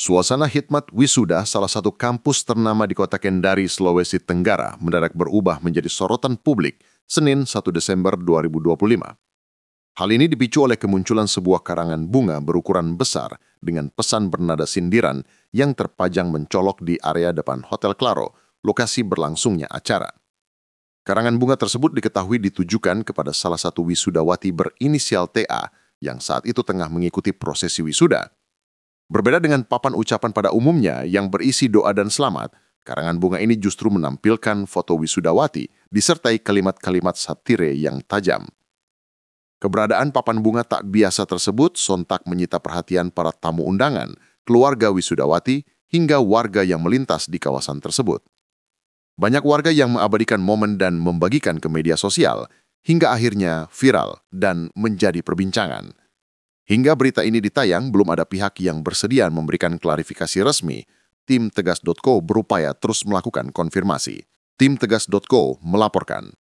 Suasana hikmat wisuda salah satu kampus ternama di kota Kendari, Sulawesi Tenggara mendadak berubah menjadi sorotan publik Senin 1 Desember 2025. Hal ini dipicu oleh kemunculan sebuah karangan bunga berukuran besar dengan pesan bernada sindiran yang terpajang mencolok di area depan Hotel Claro, lokasi berlangsungnya acara. Karangan bunga tersebut diketahui ditujukan kepada salah satu wisudawati berinisial TA yang saat itu tengah mengikuti prosesi wisuda. Berbeda dengan papan ucapan pada umumnya yang berisi doa dan selamat, karangan bunga ini justru menampilkan foto wisudawati disertai kalimat-kalimat satire yang tajam. Keberadaan papan bunga tak biasa tersebut sontak menyita perhatian para tamu undangan, keluarga wisudawati, hingga warga yang melintas di kawasan tersebut. Banyak warga yang mengabadikan momen dan membagikan ke media sosial, hingga akhirnya viral dan menjadi perbincangan. Hingga berita ini ditayang, belum ada pihak yang bersedia memberikan klarifikasi resmi. Tim Tegas.co berupaya terus melakukan konfirmasi. Tim Tegas.co melaporkan.